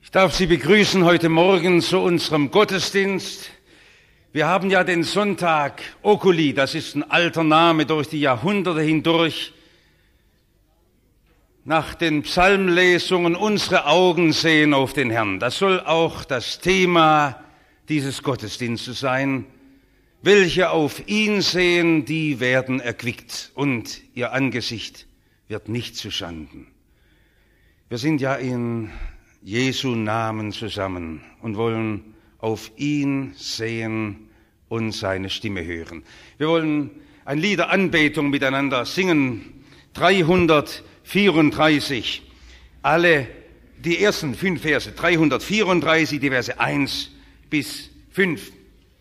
Ich darf Sie begrüßen heute Morgen zu unserem Gottesdienst. Wir haben ja den Sonntag Oculi, das ist ein alter Name durch die Jahrhunderte hindurch. Nach den Psalmlesungen unsere Augen sehen auf den Herrn. Das soll auch das Thema dieses Gottesdienstes sein. Welche auf ihn sehen, die werden erquickt und ihr Angesicht wird nicht zuschanden. Wir sind ja in Jesu Namen zusammen und wollen auf ihn sehen und seine Stimme hören. Wir wollen ein Lied der Anbetung miteinander singen, 334, die ersten 5 Verse, 334, die Verse 1 bis 5.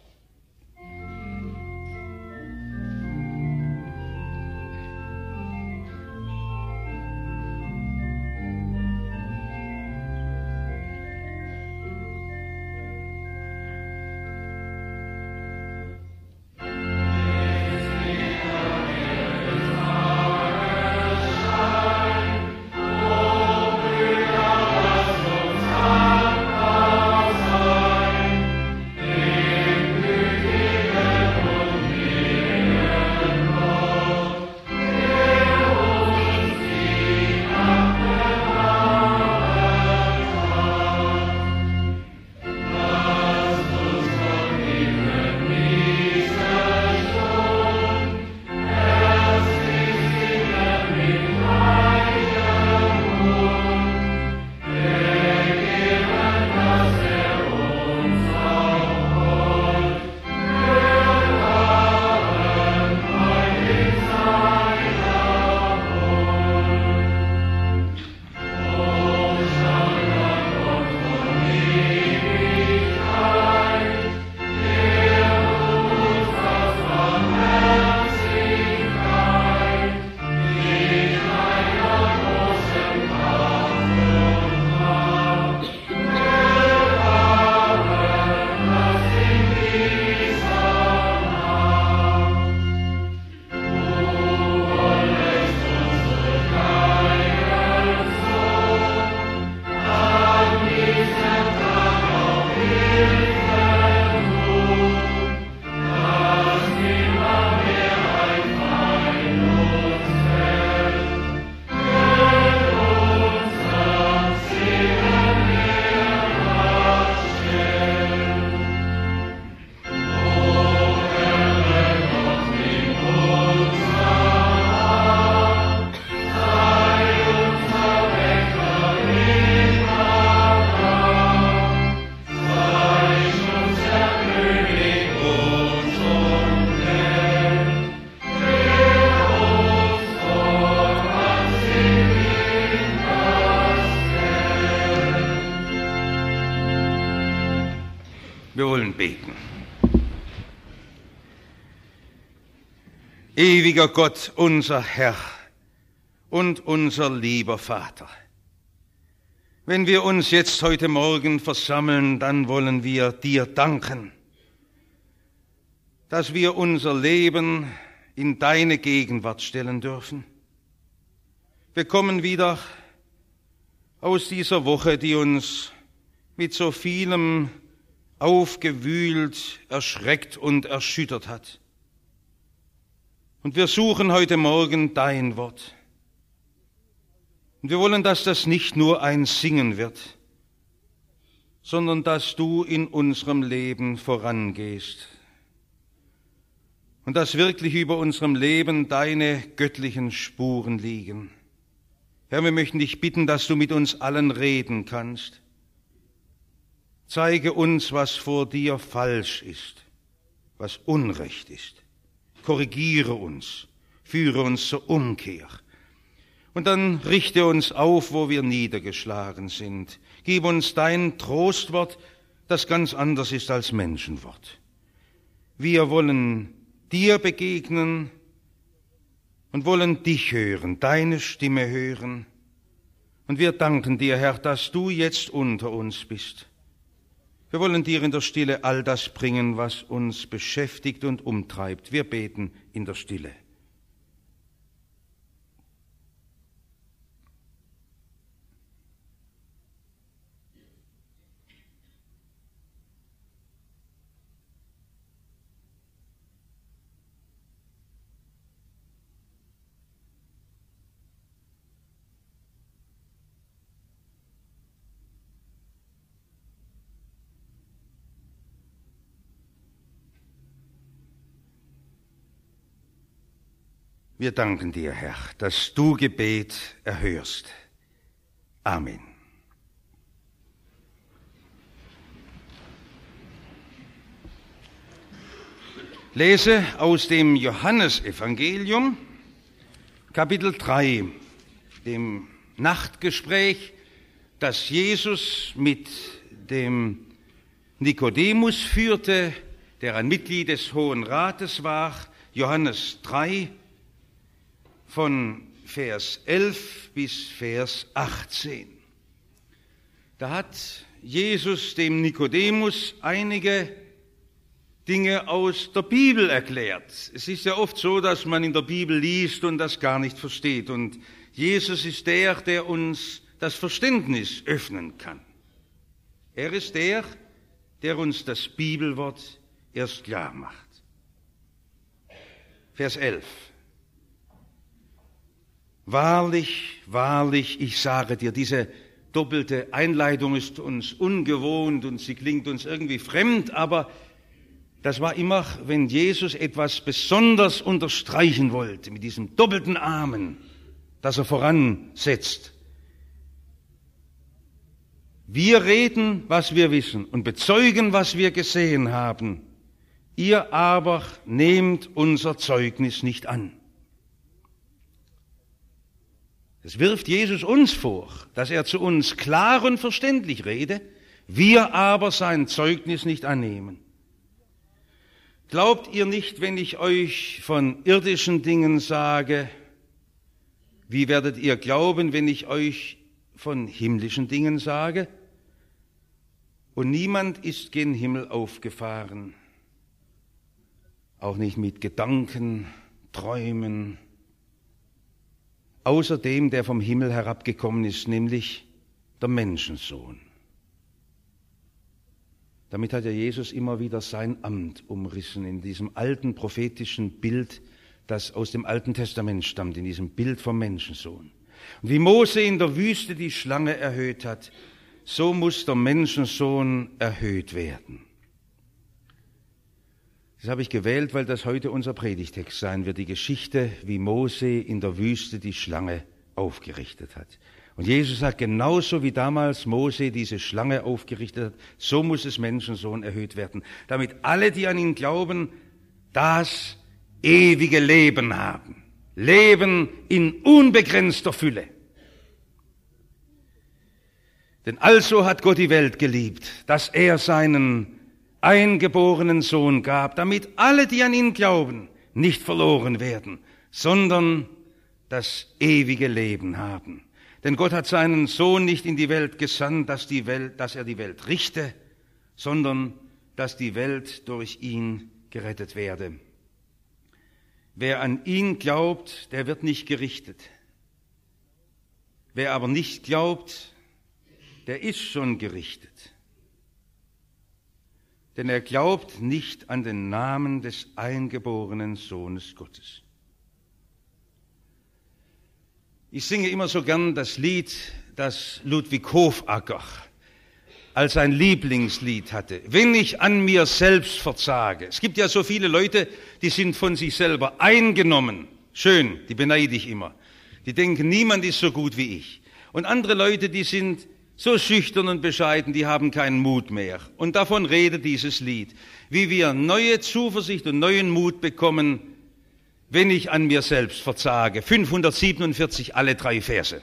Ewiger Gott, unser Herr und unser lieber Vater, wenn wir uns jetzt heute Morgen versammeln, dann wollen wir dir danken, dass wir unser Leben in deine Gegenwart stellen dürfen. Wir kommen wieder aus dieser Woche, die uns mit so vielem aufgewühlt, erschreckt und erschüttert hat. Und wir suchen heute Morgen dein Wort. Und wir wollen, dass das nicht nur ein Singen wird, sondern dass du in unserem Leben vorangehst. Und dass wirklich über unserem Leben deine göttlichen Spuren liegen. Herr, wir möchten dich bitten, dass du mit uns allen reden kannst. Zeige uns, was vor dir falsch ist, was Unrecht ist. Korrigiere uns, führe uns zur Umkehr. Und dann richte uns auf, wo wir niedergeschlagen sind. Gib uns dein Trostwort, das ganz anders ist als Menschenwort. Wir wollen dir begegnen und wollen dich hören, deine Stimme hören. Und wir danken dir, Herr, dass du jetzt unter uns bist. Wir wollen dir in der Stille all das bringen, was uns beschäftigt und umtreibt. Wir beten in der Stille. Wir danken dir, Herr, dass du Gebet erhörst. Amen. Lese aus dem Johannesevangelium, Kapitel 3, dem Nachtgespräch, das Jesus mit dem Nikodemus führte, der ein Mitglied des Hohen Rates war, Johannes 3, von Vers 11 bis Vers 18. Da hat Jesus dem Nikodemus einige Dinge aus der Bibel erklärt. Es ist ja oft so, dass man in der Bibel liest und das gar nicht versteht. Und Jesus ist der uns das Verständnis öffnen kann. Er ist der uns das Bibelwort erst klar macht. Vers 11. Wahrlich, wahrlich, ich sage dir, diese doppelte Einleitung ist uns ungewohnt und sie klingt uns irgendwie fremd, aber das war immer, wenn Jesus etwas besonders unterstreichen wollte, mit diesem doppelten Amen, das er voransetzt. Wir reden, was wir wissen und bezeugen, was wir gesehen haben. Ihr aber nehmt unser Zeugnis nicht an. Es wirft Jesus uns vor, dass er zu uns klar und verständlich rede, wir aber sein Zeugnis nicht annehmen. Glaubt ihr nicht, wenn ich euch von irdischen Dingen sage, wie werdet ihr glauben, wenn ich euch von himmlischen Dingen sage? Und niemand ist gen Himmel aufgefahren, auch nicht mit Gedanken, Träumen, außer dem, der vom Himmel herabgekommen ist, nämlich der Menschensohn. Damit hat ja Jesus immer wieder sein Amt umrissen in diesem alten prophetischen Bild, das aus dem Alten Testament stammt, in diesem Bild vom Menschensohn. Und wie Mose in der Wüste die Schlange erhöht hat, so muss der Menschensohn erhöht werden. Das habe ich gewählt, weil das heute unser Predigtext sein wird, die Geschichte, wie Mose in der Wüste die Schlange aufgerichtet hat. Und Jesus sagt, genauso wie damals Mose diese Schlange aufgerichtet hat, so muss das Menschensohn erhöht werden, damit alle, die an ihn glauben, das ewige Leben haben. Leben in unbegrenzter Fülle. Denn also hat Gott die Welt geliebt, dass er seinen eingeborenen Sohn gab, damit alle, die an ihn glauben, nicht verloren werden, sondern das ewige Leben haben. Denn Gott hat seinen Sohn nicht in die Welt gesandt, dass er die Welt richte, sondern dass die Welt durch ihn gerettet werde. Wer an ihn glaubt, der wird nicht gerichtet. Wer aber nicht glaubt, der ist schon gerichtet. Denn er glaubt nicht an den Namen des eingeborenen Sohnes Gottes. Ich singe immer so gern das Lied, das Ludwig Hofacker als sein Lieblingslied hatte. Wenn ich an mir selbst verzage. Es gibt ja so viele Leute, die sind von sich selber eingenommen. Schön, die beneide ich immer. Die denken, niemand ist so gut wie ich. Und andere Leute, die sind so schüchtern und bescheiden, die haben keinen Mut mehr. Und davon redet dieses Lied. Wie wir neue Zuversicht und neuen Mut bekommen, wenn ich an mir selbst verzage. 547, alle 3 Verse.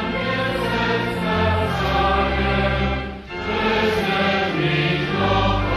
Noch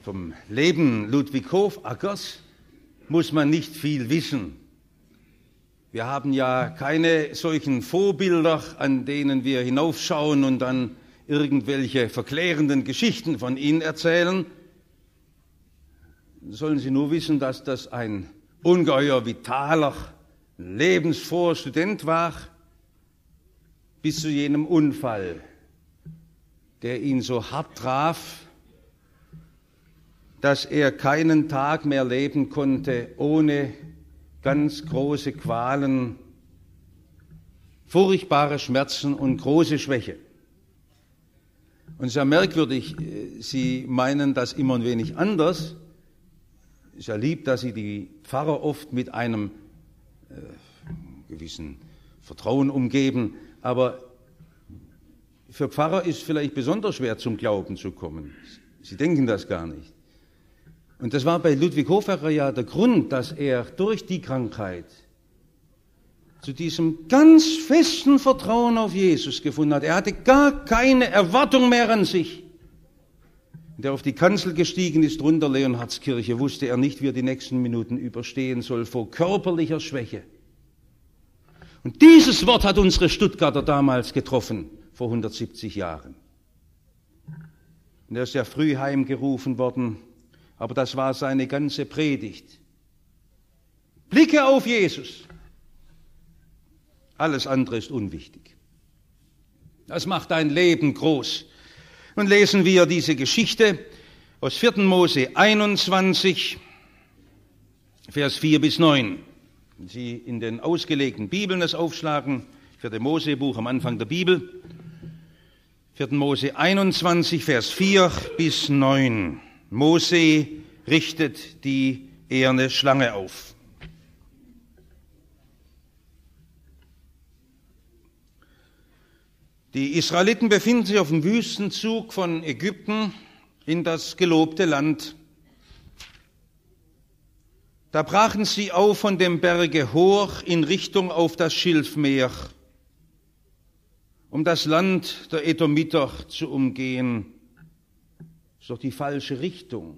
Vom Leben Ludwig Hofackers muss man nicht viel wissen. Wir haben ja keine solchen Vorbilder, an denen wir hinaufschauen und dann irgendwelche verklärenden Geschichten von ihnen erzählen. Sollen Sie nur wissen, dass das ein ungeheuer vitaler, lebensfroher Student war, bis zu jenem Unfall, der ihn so hart traf, dass er keinen Tag mehr leben konnte ohne ganz große Qualen, furchtbare Schmerzen und große Schwäche. Und sehr merkwürdig, Sie meinen das immer ein wenig anders. Es ist ja lieb, dass Sie die Pfarrer oft mit einem gewissen Vertrauen umgeben, aber für Pfarrer ist vielleicht besonders schwer zum Glauben zu kommen. Sie denken das gar nicht. Und das war bei Ludwig Hofacker ja der Grund, dass er durch die Krankheit zu diesem ganz festen Vertrauen auf Jesus gefunden hat. Er hatte gar keine Erwartung mehr an sich. Der auf die Kanzel gestiegen ist, runter Leonhardskirche, wusste er nicht, wie er die nächsten Minuten überstehen soll, vor körperlicher Schwäche. Und dieses Wort hat unsere Stuttgarter damals getroffen, vor 170 Jahren. Und er ist ja früh heimgerufen worden, aber das war seine ganze Predigt. Blicke auf Jesus. Alles andere ist unwichtig. Das macht dein Leben groß. Nun lesen wir diese Geschichte aus 4. Mose 21, Vers 4 bis 9. Wenn Sie in den ausgelegten Bibeln das aufschlagen, 4. Mose-Buch am Anfang der Bibel, 4. Mose 21, Vers 4 bis 9. Mose richtet die eherne Schlange auf. Die Israeliten befinden sich auf dem Wüstenzug von Ägypten in das gelobte Land. Da brachen sie auf von dem Berge Hor in Richtung auf das Schilfmeer, um das Land der Edomiter zu umgehen. Das ist doch die falsche Richtung.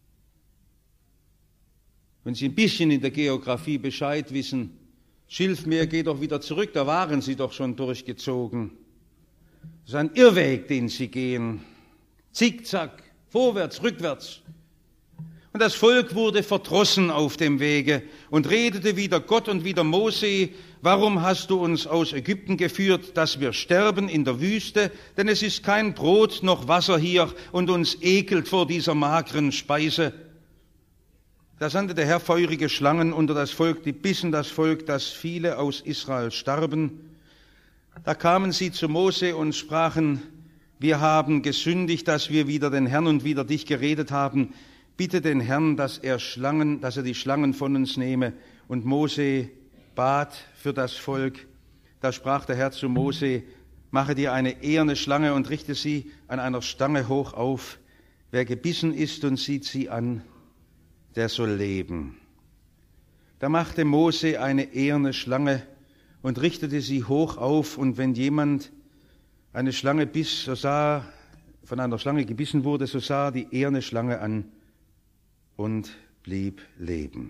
Wenn Sie ein bisschen in der Geografie Bescheid wissen, Schilfmeer geht doch wieder zurück, da waren Sie doch schon durchgezogen. Das ist ein Irrweg, den Sie gehen. Zickzack, vorwärts, rückwärts. Und das Volk wurde verdrossen auf dem Wege und redete wider Gott und wider Mose: Warum hast du uns aus Ägypten geführt, dass wir sterben in der Wüste? Denn es ist kein Brot noch Wasser hier und uns ekelt vor dieser mageren Speise. Da sandte der Herr feurige Schlangen unter das Volk, die bissen das Volk, dass viele aus Israel starben. Da kamen sie zu Mose und sprachen: Wir haben gesündigt, dass wir wider den Herrn und wider dich geredet haben. Bitte den Herrn, dass er die Schlangen von uns nehme. Und Mose bat für das Volk. Da sprach der Herr zu Mose: Mache dir eine eherne Schlange und richte sie an einer Stange hoch auf. Wer gebissen ist und sieht sie an, der soll leben. Da machte Mose eine eherne Schlange und richtete sie hoch auf, und wenn jemand eine Schlange biss, von einer Schlange gebissen wurde, so sah die eherne Schlange an und blieb leben.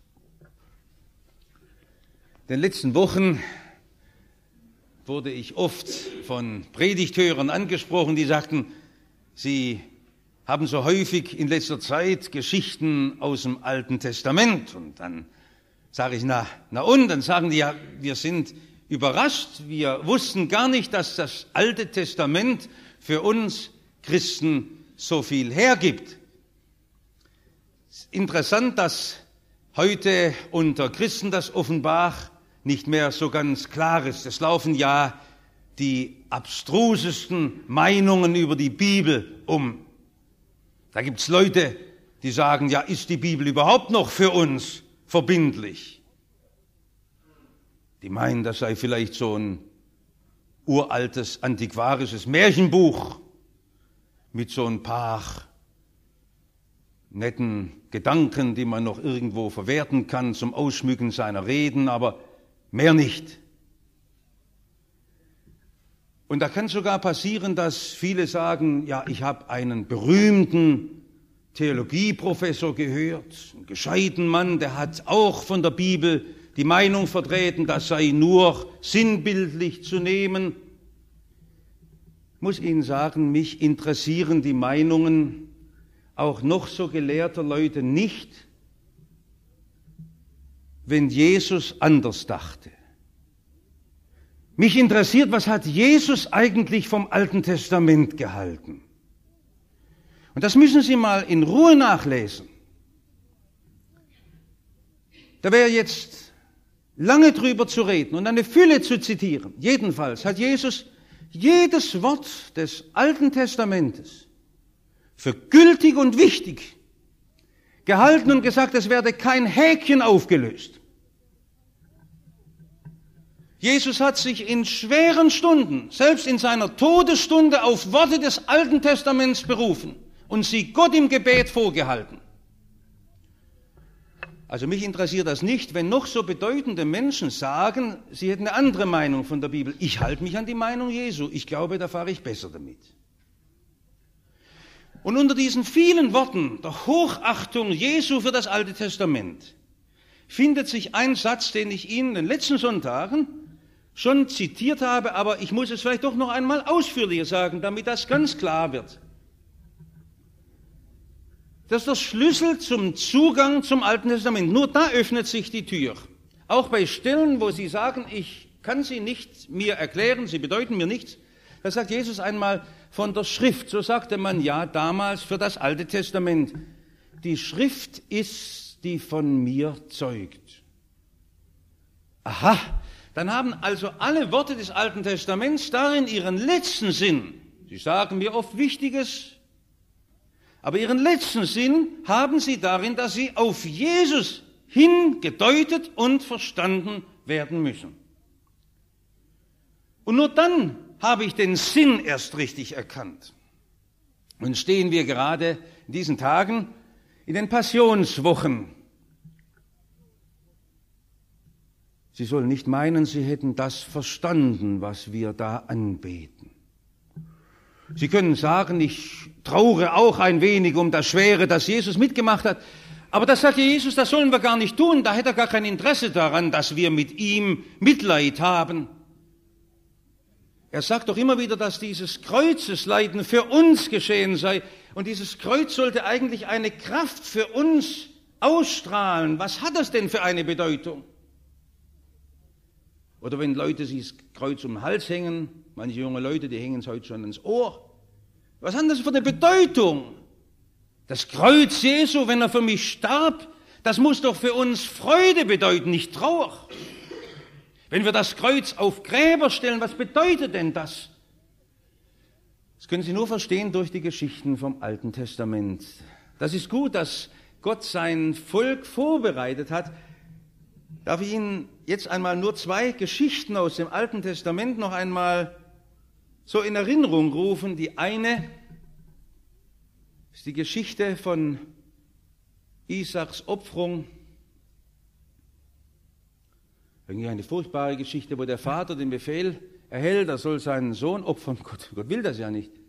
In den letzten Wochen wurde ich oft von Predigthörern angesprochen, die sagten, sie haben so häufig in letzter Zeit Geschichten aus dem Alten Testament. Und dann sage ich, na und? Dann sagen die, ja, wir sind überrascht, wir wussten gar nicht, dass das Alte Testament für uns Christen so viel hergibt. Es ist interessant, dass heute unter Christen das offenbar nicht mehr so ganz klar ist. Es laufen ja die abstrusesten Meinungen über die Bibel um. Da gibt's Leute, die sagen, ja, ist die Bibel überhaupt noch für uns verbindlich? Die meinen, das sei vielleicht so ein uraltes, antiquarisches Märchenbuch mit so ein paar netten Gedanken, die man noch irgendwo verwerten kann zum Ausschmücken seiner Reden, aber mehr nicht. Und da kann sogar passieren, dass viele sagen, ja, ich habe einen berühmten Theologieprofessor gehört, einen gescheiten Mann, der hat auch von der Bibel die Meinung vertreten, das sei nur sinnbildlich zu nehmen. Ich muss Ihnen sagen, mich interessieren die Meinungen auch noch so gelehrter Leute nicht, wenn Jesus anders dachte. Mich interessiert, was hat Jesus eigentlich vom Alten Testament gehalten? Und das müssen Sie mal in Ruhe nachlesen. Da wäre jetzt lange drüber zu reden und eine Fülle zu zitieren. Jedenfalls hat Jesus jedes Wort des Alten Testamentes für gültig und wichtig gehalten und gesagt, es werde kein Häkchen aufgelöst. Jesus hat sich in schweren Stunden, selbst in seiner Todesstunde, auf Worte des Alten Testaments berufen und sie Gott im Gebet vorgehalten. Also mich interessiert das nicht, wenn noch so bedeutende Menschen sagen, sie hätten eine andere Meinung von der Bibel. Ich halte mich an die Meinung Jesu. Ich glaube, da fahre ich besser damit. Und unter diesen vielen Worten der Hochachtung Jesu für das Alte Testament findet sich ein Satz, den ich Ihnen in den letzten Sonntagen schon zitiert habe, aber ich muss es vielleicht doch noch einmal ausführlicher sagen, damit das ganz klar wird. Das ist der Schlüssel zum Zugang zum Alten Testament. Nur da öffnet sich die Tür. Auch bei Stellen, wo Sie sagen, ich kann sie nicht mir erklären, sie bedeuten mir nichts, da sagt Jesus einmal von der Schrift. So sagte man ja damals für das Alte Testament. Die Schrift ist, die von mir zeugt. Aha, dann haben also alle Worte des Alten Testaments darin ihren letzten Sinn. Sie sagen mir oft Wichtiges, aber ihren letzten Sinn haben sie darin, dass sie auf Jesus hingedeutet und verstanden werden müssen. Und nur dann habe ich den Sinn erst richtig erkannt. Und stehen wir gerade in diesen Tagen in den Passionswochen. Sie sollen nicht meinen, Sie hätten das verstanden, was wir da anbeten. Sie können sagen, ich traure auch ein wenig um das Schwere, das Jesus mitgemacht hat. Aber das sagt Jesus, das sollen wir gar nicht tun. Da hätte er gar kein Interesse daran, dass wir mit ihm Mitleid haben. Er sagt doch immer wieder, dass dieses Kreuzesleiden für uns geschehen sei. Und dieses Kreuz sollte eigentlich eine Kraft für uns ausstrahlen. Was hat das denn für eine Bedeutung? Oder wenn Leute sich das Kreuz um den Hals hängen, manche junge Leute, die hängen es heute schon ins Ohr. Was hat das für eine Bedeutung? Das Kreuz Jesu, wenn er für mich starb, das muss doch für uns Freude bedeuten, nicht Trauer. Wenn wir das Kreuz auf Gräber stellen, was bedeutet denn das? Das können Sie nur verstehen durch die Geschichten vom Alten Testament. Das ist gut, dass Gott sein Volk vorbereitet hat. Darf ich Ihnen jetzt einmal nur 2 Geschichten aus dem Alten Testament noch einmal so in Erinnerung rufen. Die eine ist die Geschichte von Isaaks Opferung. Irgendwie eine furchtbare Geschichte, wo der Vater den Befehl erhält, er soll seinen Sohn opfern. Gott will das ja nicht.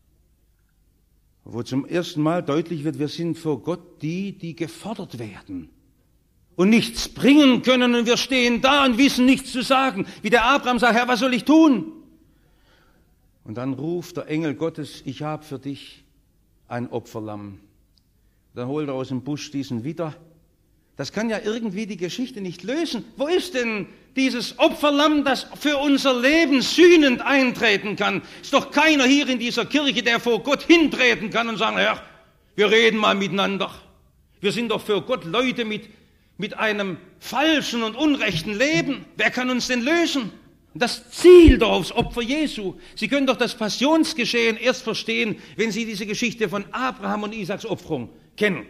Wo zum ersten Mal deutlich wird, wir sind vor Gott die gefordert werden und nichts bringen können und wir stehen da und wissen nichts zu sagen. Wie der Abraham sagt, Herr, was soll ich tun? Und dann ruft der Engel Gottes, ich habe für dich ein Opferlamm. Dann holt er aus dem Busch diesen Widder. Das kann ja irgendwie die Geschichte nicht lösen. Wo ist denn dieses Opferlamm, das für unser Leben sühnend eintreten kann? Ist doch keiner hier in dieser Kirche, der vor Gott hintreten kann und sagen, Herr, wir reden mal miteinander. Wir sind doch für Gott Leute mit einem falschen und unrechten Leben. Wer kann uns denn lösen? Das zielt doch aufs Opfer Jesu. Sie können doch das Passionsgeschehen erst verstehen, wenn Sie diese Geschichte von Abraham und Isaaks Opferung kennen.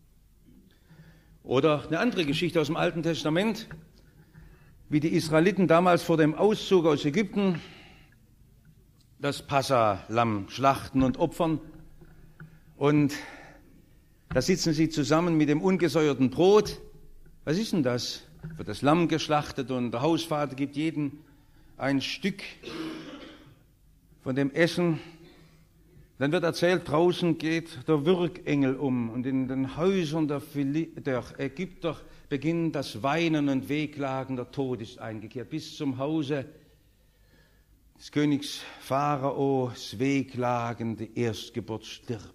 Oder eine andere Geschichte aus dem Alten Testament, wie die Israeliten damals vor dem Auszug aus Ägypten das Passa-Lamm schlachten und opfern. Und da sitzen sie zusammen mit dem ungesäuerten Brot. Was ist denn das? Wird das Lamm geschlachtet und der Hausvater gibt jedem ein Stück von dem Essen. Dann wird erzählt, draußen geht der Würgengel um und in den Häusern der Ägypter beginnt das Weinen und Wehklagen, der Tod ist eingekehrt. Bis zum Hause des Königs Pharao, das Wehklagen, die Erstgeburt stirbt.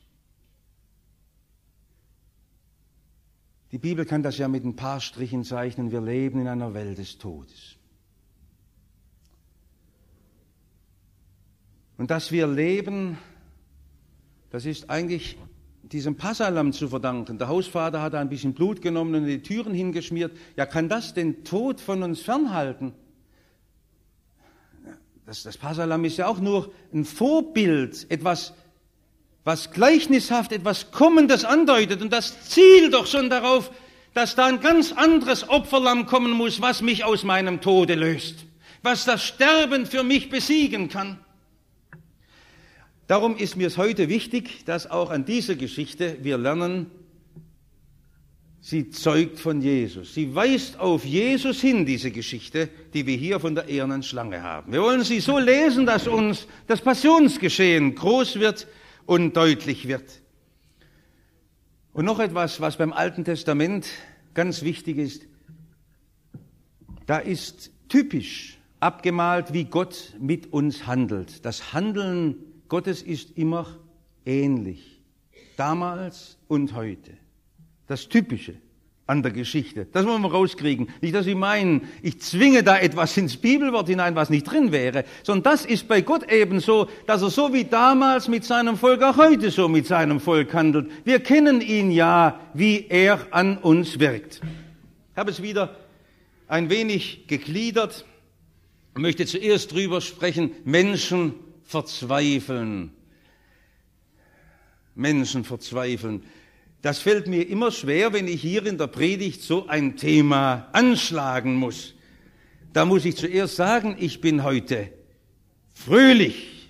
Die Bibel kann das ja mit ein paar Strichen zeichnen. Wir leben in einer Welt des Todes. Und dass wir leben, das ist eigentlich diesem Passahlamm zu verdanken. Der Hausvater hat ein bisschen Blut genommen und in die Türen hingeschmiert. Ja, kann das den Tod von uns fernhalten? Das Passahlamm ist ja auch nur ein Vorbild, etwas, was gleichnishaft etwas Kommendes andeutet. Und das zielt doch schon darauf, dass da ein ganz anderes Opferlamm kommen muss, was mich aus meinem Tode löst, was das Sterben für mich besiegen kann. Darum ist mir es heute wichtig, dass auch an dieser Geschichte wir lernen, sie zeugt von Jesus. Sie weist auf Jesus hin, diese Geschichte, die wir hier von der ehernen Schlange haben. Wir wollen sie so lesen, dass uns das Passionsgeschehen groß wird und deutlich wird. Und noch etwas, was beim Alten Testament ganz wichtig ist. Da ist typisch abgemalt, wie Gott mit uns handelt. Das Handeln Gottes ist immer ähnlich, damals und heute. Das Typische an der Geschichte, das wollen wir rauskriegen. Nicht, dass Sie meinen, ich zwinge da etwas ins Bibelwort hinein, was nicht drin wäre, sondern das ist bei Gott eben so, dass er so wie damals mit seinem Volk auch heute so mit seinem Volk handelt. Wir kennen ihn ja, wie er an uns wirkt. Ich habe es wieder ein wenig gegliedert. Ich möchte zuerst drüber sprechen, Menschen verzweifeln. Menschen verzweifeln. Das fällt mir immer schwer, wenn ich hier in der Predigt so ein Thema anschlagen muss. Da muss ich zuerst sagen, ich bin heute fröhlich.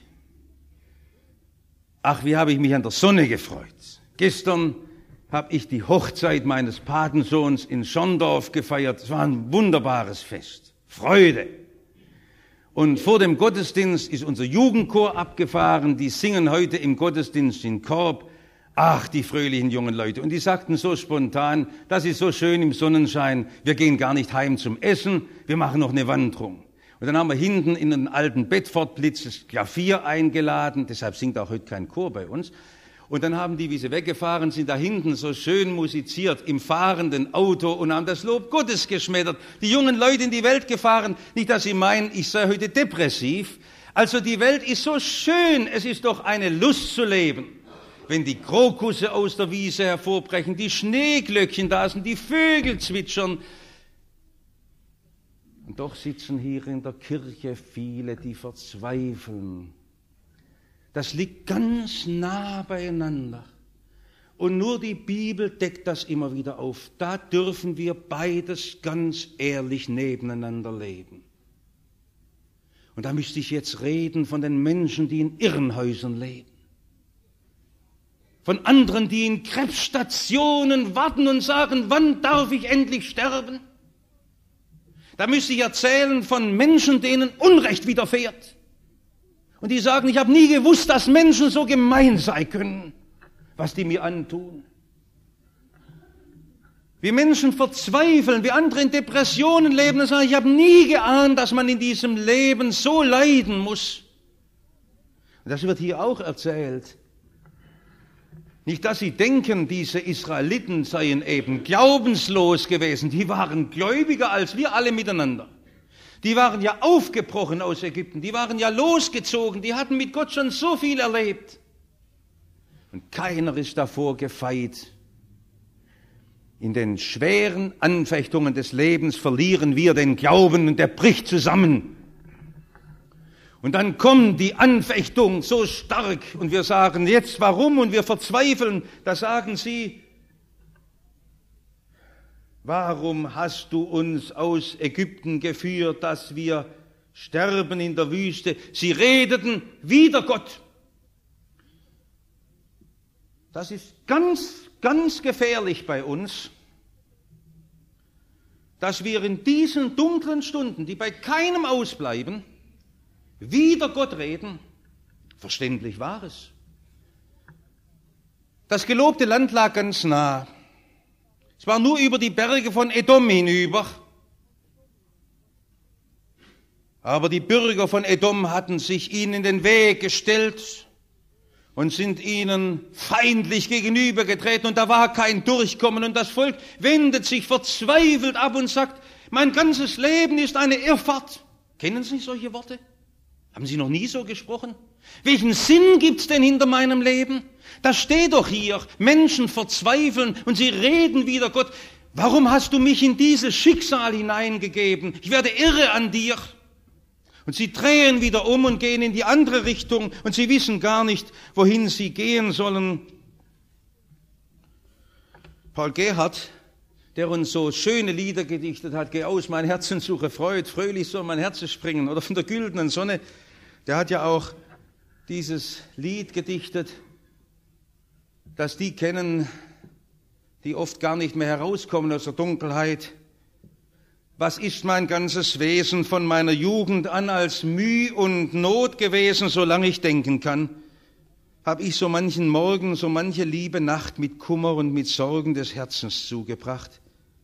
Ach, wie habe ich mich an der Sonne gefreut. Gestern habe ich die Hochzeit meines Patensohns in Schorndorf gefeiert. Es war ein wunderbares Fest. Freude. Und vor dem Gottesdienst ist unser Jugendchor abgefahren. Die singen heute im Gottesdienst in Korb. Ach, die fröhlichen jungen Leute. Und die sagten so spontan, das ist so schön im Sonnenschein, wir gehen gar nicht heim zum Essen, wir machen noch eine Wanderung. Und dann haben wir hinten in den alten Bedford-Blitz das Klavier eingeladen, deshalb singt auch heute kein Chor bei uns. Und dann haben die, wie sie weggefahren sind, da hinten so schön musiziert im fahrenden Auto und haben das Lob Gottes geschmettert. Die jungen Leute in die Welt gefahren, nicht, dass sie meinen, ich sei heute depressiv. Also die Welt ist so schön, es ist doch eine Lust zu leben. Wenn die Krokusse aus der Wiese hervorbrechen, die Schneeglöckchen da sind, die Vögel zwitschern. Und doch sitzen hier in der Kirche viele, die verzweifeln. Das liegt ganz nah beieinander. Und nur die Bibel deckt das immer wieder auf. Da dürfen wir beides ganz ehrlich nebeneinander leben. Und da müsste ich jetzt reden von den Menschen, die in Irrenhäusern leben. Von anderen, die in Krebsstationen warten und sagen, wann darf ich endlich sterben? Da müsste ich erzählen von Menschen, denen Unrecht widerfährt. Und die sagen, ich habe nie gewusst, dass Menschen so gemein sein können, was die mir antun. Wie Menschen verzweifeln, wie andere in Depressionen leben und sagen, ich habe nie geahnt, dass man in diesem Leben so leiden muss. Und das wird hier auch erzählt. Nicht, dass sie denken, diese Israeliten seien eben glaubenslos gewesen. Die waren gläubiger als wir alle miteinander. Die waren ja aufgebrochen aus Ägypten, die waren ja losgezogen, die hatten mit Gott schon so viel erlebt. Und keiner ist davor gefeit. In den schweren Anfechtungen des Lebens verlieren wir den Glauben und der bricht zusammen. Und dann kommt die Anfechtung so stark und wir sagen jetzt warum und wir verzweifeln. Da sagen sie, warum hast du uns aus Ägypten geführt, dass wir sterben in der Wüste? Sie redeten wider Gott. Das ist ganz, ganz gefährlich bei uns, dass wir in diesen dunklen Stunden, die bei keinem ausbleiben, wider Gott reden. Verständlich war es. Das gelobte Land lag ganz nah. Es war nur über die Berge von Edom hinüber. Aber die Bürger von Edom hatten sich ihnen in den Weg gestellt und sind ihnen feindlich gegenübergetreten und da war kein Durchkommen und das Volk wendet sich verzweifelt ab und sagt, mein ganzes Leben ist eine Irrfahrt. Kennen Sie solche Worte? Haben Sie noch nie so gesprochen? Welchen Sinn gibt's denn hinter meinem Leben? Das steht doch hier, Menschen verzweifeln und sie reden wieder, Gott, warum hast du mich in dieses Schicksal hineingegeben? Ich werde irre an dir. Und sie drehen wieder um und gehen in die andere Richtung und sie wissen gar nicht, wohin sie gehen sollen. Paul Gerhardt, der uns so schöne Lieder gedichtet hat, geh aus, mein Herzen suche Freud, fröhlich soll mein Herz springen, oder von der güldenen Sonne, der hat ja auch dieses Lied gedichtet, das die kennen, die oft gar nicht mehr herauskommen aus der Dunkelheit. Was ist mein ganzes Wesen von meiner Jugend an als Müh und Not gewesen, solange ich denken kann? Hab ich so manchen Morgen, so manche liebe Nacht mit Kummer und mit Sorgen des Herzens zugebracht?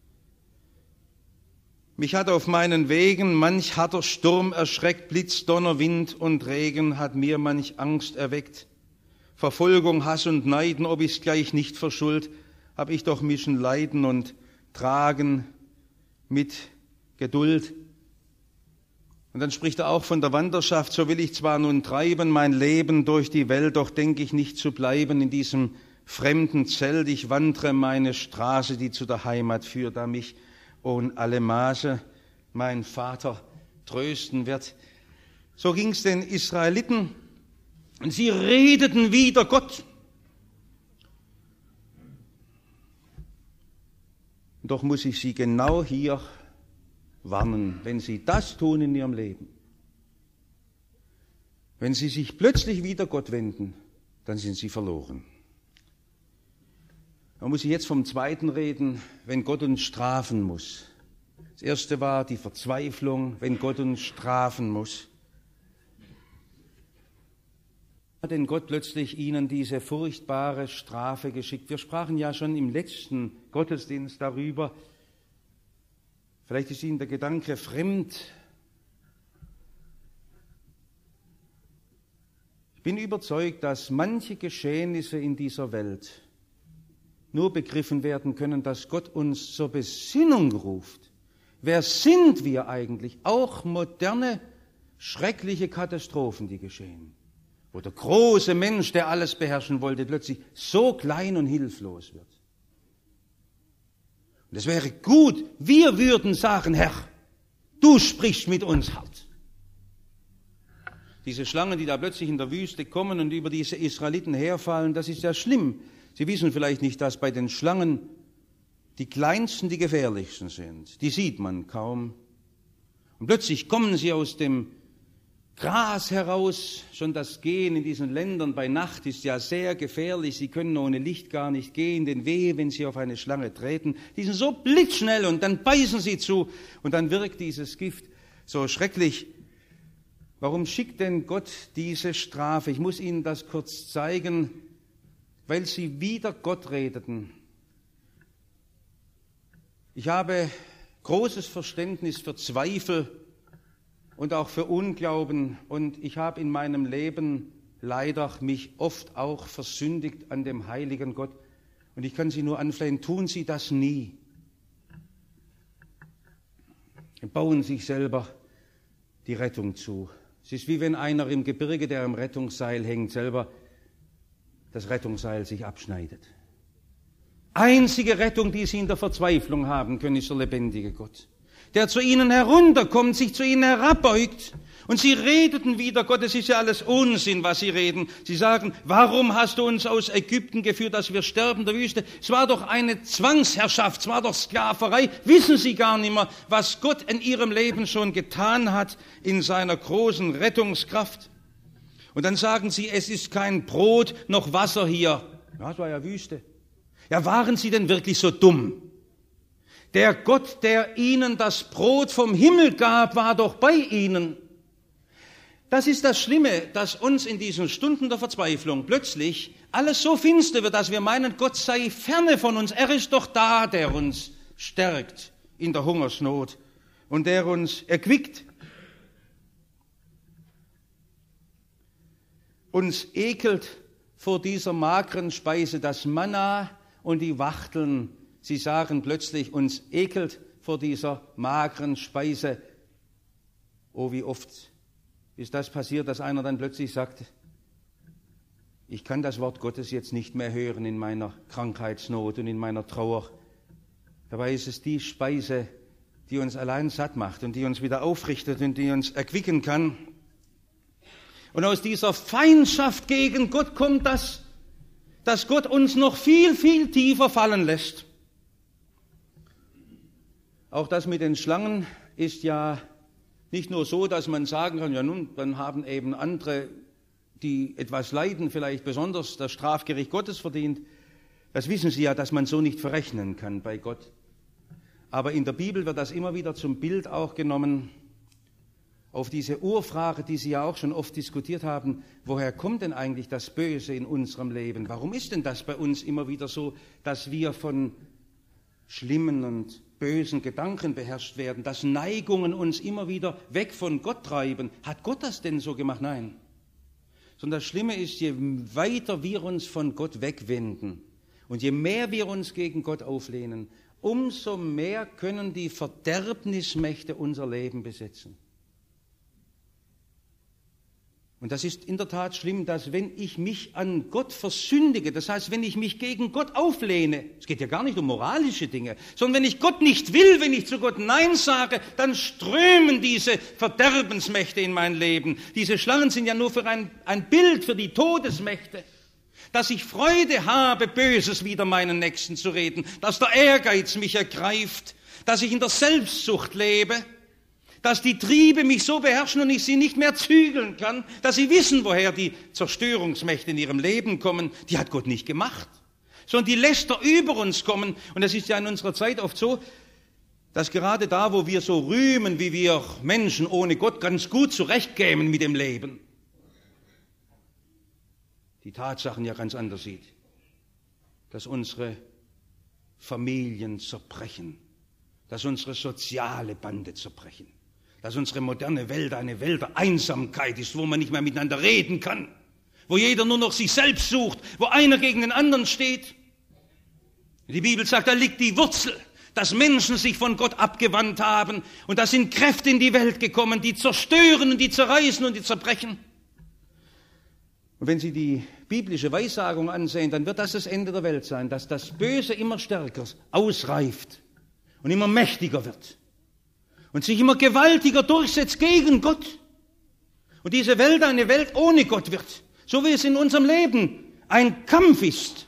Mich hat auf meinen Wegen manch harter Sturm erschreckt, Blitz, Donner, Wind und Regen hat mir manch Angst erweckt. Verfolgung, Hass und Neiden, ob ich's gleich nicht verschuld, hab ich doch mischen Leiden und Tragen mit Geduld. Und dann spricht er auch von der Wanderschaft, so will ich zwar nun treiben mein Leben durch die Welt, doch denk ich nicht zu bleiben in diesem fremden Zelt. Ich wandre meine Straße, die zu der Heimat führt, da mich ohne alle Maße mein Vater trösten wird. So ging's den Israeliten und sie redeten wider Gott. Doch muss ich sie genau hier warnen, wenn sie das tun in ihrem Leben, wenn sie sich plötzlich wider Gott wenden, dann sind sie verloren. Man muss jetzt vom Zweiten reden, wenn Gott uns strafen muss. Das erste war die Verzweiflung, wenn Gott uns strafen muss. Hat denn Gott plötzlich ihnen diese furchtbare Strafe geschickt? Wir sprachen ja schon im letzten Gottesdienst darüber. Vielleicht ist Ihnen der Gedanke fremd. Ich bin überzeugt, dass manche Geschehnisse in dieser Welt nur begriffen werden können, dass Gott uns zur Besinnung ruft. Wer sind wir eigentlich? Auch moderne, schreckliche Katastrophen, die geschehen. Wo der große Mensch, der alles beherrschen wollte, plötzlich so klein und hilflos wird. Und es wäre gut, wir würden sagen, Herr, du sprichst mit uns hart. Diese Schlangen, die da plötzlich in der Wüste kommen und über diese Israeliten herfallen, das ist ja schlimm. Sie wissen vielleicht nicht, dass bei den Schlangen die kleinsten, die gefährlichsten sind. Die sieht man kaum. Und plötzlich kommen sie aus dem Gras heraus. Schon das Gehen in diesen Ländern bei Nacht ist ja sehr gefährlich. Sie können ohne Licht gar nicht gehen, denn wehe, wenn sie auf eine Schlange treten. Die sind so blitzschnell und dann beißen sie zu und dann wirkt dieses Gift so schrecklich. Warum schickt denn Gott diese Strafe? Ich muss Ihnen das kurz zeigen, weil sie wider Gott redeten. Ich habe großes Verständnis für Zweifel und auch für Unglauben und ich habe in meinem Leben leider mich oft auch versündigt an dem heiligen Gott und ich kann Sie nur anflehen, tun Sie das nie. Sie bauen sich selber die Rettung zu. Es ist wie wenn einer im Gebirge, der am Rettungsseil hängt, selber das Rettungsseil sich abschneidet. Einzige Rettung, die Sie in der Verzweiflung haben können, ist der lebendige Gott, der zu Ihnen herunterkommt, sich zu Ihnen herabbeugt. Und Sie redeten wider Gott, es ist ja alles Unsinn, was Sie reden. Sie sagen, warum hast du uns aus Ägypten geführt, dass wir sterben in der Wüste? Es war doch eine Zwangsherrschaft, es war doch Sklaverei. Wissen Sie gar nicht mehr, was Gott in Ihrem Leben schon getan hat in seiner großen Rettungskraft? Und dann sagen Sie, es ist kein Brot noch Wasser hier. Ja, es war ja Wüste. Ja, waren Sie denn wirklich so dumm? Der Gott, der Ihnen das Brot vom Himmel gab, war doch bei Ihnen. Das ist das Schlimme, dass uns in diesen Stunden der Verzweiflung plötzlich alles so finster wird, dass wir meinen, Gott sei ferne von uns. Er ist doch da, der uns stärkt in der Hungersnot und der uns erquickt. Uns ekelt vor dieser mageren Speise das Manna und die Wachteln. Sie sagen plötzlich, uns ekelt vor dieser mageren Speise. Oh, wie oft ist das passiert, dass einer dann plötzlich sagt, ich kann das Wort Gottes jetzt nicht mehr hören in meiner Krankheitsnot und in meiner Trauer. Dabei ist es die Speise, die uns allein satt macht und die uns wieder aufrichtet und die uns erquicken kann. Und aus dieser Feindschaft gegen Gott kommt das, dass Gott uns noch viel, viel tiefer fallen lässt. Auch das mit den Schlangen ist ja nicht nur so, dass man sagen kann, ja nun, dann haben eben andere, die etwas leiden, vielleicht besonders das Strafgericht Gottes verdient. Das wissen Sie ja, dass man so nicht verrechnen kann bei Gott. Aber in der Bibel wird das immer wieder zum Bild auch genommen, auf diese Urfrage, die Sie ja auch schon oft diskutiert haben, woher kommt denn eigentlich das Böse in unserem Leben? Warum ist denn das bei uns immer wieder so, dass wir von schlimmen und bösen Gedanken beherrscht werden, dass Neigungen uns immer wieder weg von Gott treiben? Hat Gott das denn so gemacht? Nein. Sondern das Schlimme ist, je weiter wir uns von Gott wegwenden und je mehr wir uns gegen Gott auflehnen, umso mehr können die Verderbnismächte unser Leben besetzen. Und das ist in der Tat schlimm, dass wenn ich mich an Gott versündige, das heißt, wenn ich mich gegen Gott auflehne, es geht ja gar nicht um moralische Dinge, sondern wenn ich Gott nicht will, wenn ich zu Gott Nein sage, dann strömen diese Verderbensmächte in mein Leben. Diese Schlangen sind ja nur für ein Bild für die Todesmächte, dass ich Freude habe, Böses wider meinen Nächsten zu reden, dass der Ehrgeiz mich ergreift, dass ich in der Selbstsucht lebe, dass die Triebe mich so beherrschen und ich sie nicht mehr zügeln kann, dass sie wissen, woher die Zerstörungsmächte in ihrem Leben kommen. Die hat Gott nicht gemacht, sondern die lässt er über uns kommen. Und das ist ja in unserer Zeit oft so, dass gerade da, wo wir so rühmen, wie wir Menschen ohne Gott ganz gut zurechtkämen mit dem Leben, die Tatsachen ja ganz anders sieht, dass unsere Familien zerbrechen, dass unsere soziale Bande zerbrechen, dass unsere moderne Welt eine Welt der Einsamkeit ist, wo man nicht mehr miteinander reden kann, wo jeder nur noch sich selbst sucht, wo einer gegen den anderen steht. Die Bibel sagt, da liegt die Wurzel, dass Menschen sich von Gott abgewandt haben und da sind Kräfte in die Welt gekommen, die zerstören und die zerreißen und die zerbrechen. Und wenn Sie die biblische Weissagung ansehen, dann wird das Ende der Welt sein, dass das Böse immer stärker ausreift und immer mächtiger wird und sich immer gewaltiger durchsetzt gegen Gott. Und diese Welt eine Welt ohne Gott wird, so wie es in unserem Leben ein Kampf ist.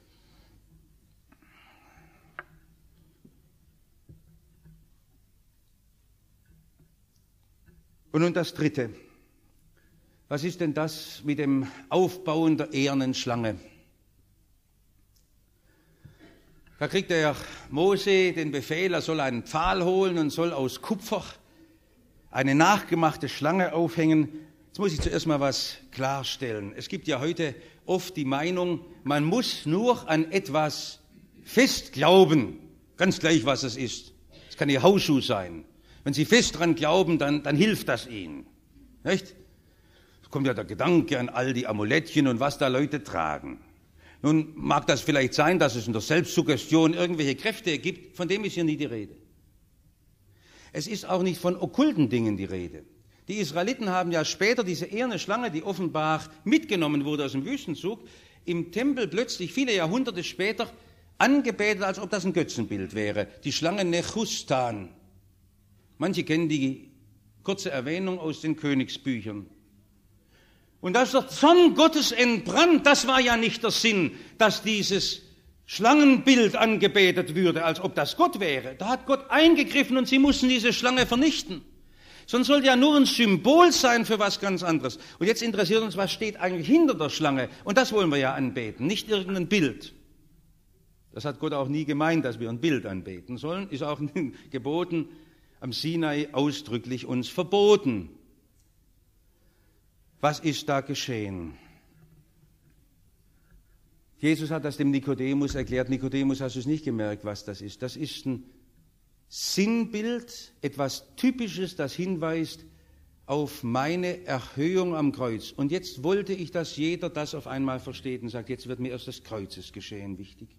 Und nun das Dritte. Was ist denn das mit dem Aufbauen der ehernen Schlange? Da kriegt der Mose den Befehl, er soll einen Pfahl holen und soll aus Kupfer eine nachgemachte Schlange aufhängen. Jetzt muss ich zuerst mal was klarstellen. Es gibt ja heute oft die Meinung, man muss nur an etwas fest glauben, ganz gleich, was es ist. Es kann Ihr Hausschuh sein. Wenn Sie fest dran glauben, dann hilft das Ihnen. Nicht? Da kommt ja der Gedanke an all die Amulettchen und was da Leute tragen. Nun mag das vielleicht sein, dass es in der Selbstsuggestion irgendwelche Kräfte gibt, von dem ist hier nie die Rede. Es ist auch nicht von okkulten Dingen die Rede. Die Israeliten haben ja später diese eherne Schlange, die offenbar mitgenommen wurde aus dem Wüstenzug, im Tempel plötzlich viele Jahrhunderte später angebetet, als ob das ein Götzenbild wäre. Die Schlange Nechustan. Manche kennen die kurze Erwähnung aus den Königsbüchern. Und als der Zorn Gottes entbrannt, das war ja nicht der Sinn, dass dieses Schlangenbild angebetet würde, als ob das Gott wäre. Da hat Gott eingegriffen und sie mussten diese Schlange vernichten. Sonst sollte ja nur ein Symbol sein für was ganz anderes. Und jetzt interessiert uns, was steht eigentlich hinter der Schlange? Und das wollen wir ja anbeten, nicht irgendein Bild. Das hat Gott auch nie gemeint, dass wir ein Bild anbeten sollen. Ist auch geboten, am Sinai ausdrücklich uns verboten. Was ist da geschehen? Jesus hat das dem Nikodemus erklärt. Nikodemus, hast du es nicht gemerkt, was das ist? Das ist ein Sinnbild, etwas Typisches, das hinweist auf meine Erhöhung am Kreuz. Und jetzt wollte ich, dass jeder das auf einmal versteht und sagt, jetzt wird mir erst das Kreuzesgeschehen wichtig.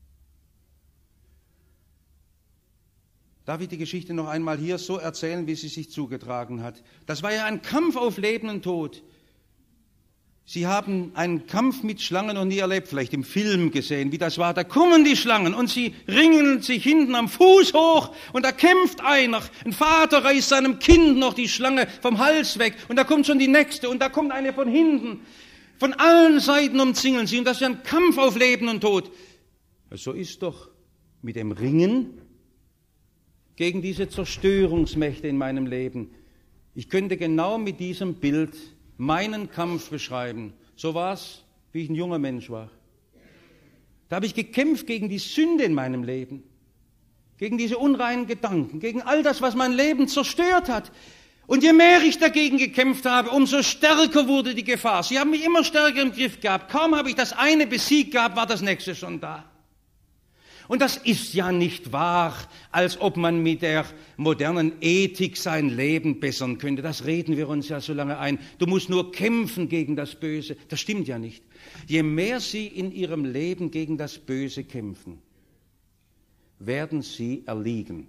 Darf ich die Geschichte noch einmal hier so erzählen, wie sie sich zugetragen hat? Das war ja ein Kampf auf Leben und Tod. Sie haben einen Kampf mit Schlangen noch nie erlebt, vielleicht im Film gesehen, wie das war. Da kommen die Schlangen und sie ringen sich hinten am Fuß hoch und da kämpft einer. Ein Vater reißt seinem Kind noch die Schlange vom Hals weg und da kommt schon die nächste und da kommt eine von hinten. Von allen Seiten umzingeln sie und das ist ein Kampf auf Leben und Tod. So ist doch mit dem Ringen gegen diese Zerstörungsmächte in meinem Leben. Ich könnte genau mit diesem Bild meinen Kampf beschreiben. So war es, wie ich ein junger Mensch war. Da habe ich gekämpft gegen die Sünde in meinem Leben, gegen diese unreinen Gedanken, gegen all das, was mein Leben zerstört hat. Und je mehr ich dagegen gekämpft habe, umso stärker wurde die Gefahr. Sie haben mich immer stärker im Griff gehabt. Kaum habe ich das eine besiegt gehabt, war das nächste schon da. Und das ist ja nicht wahr, als ob man mit der modernen Ethik sein Leben bessern könnte. Das reden wir uns ja so lange ein. Du musst nur kämpfen gegen das Böse. Das stimmt ja nicht. Je mehr Sie in Ihrem Leben gegen das Böse kämpfen, werden Sie erliegen.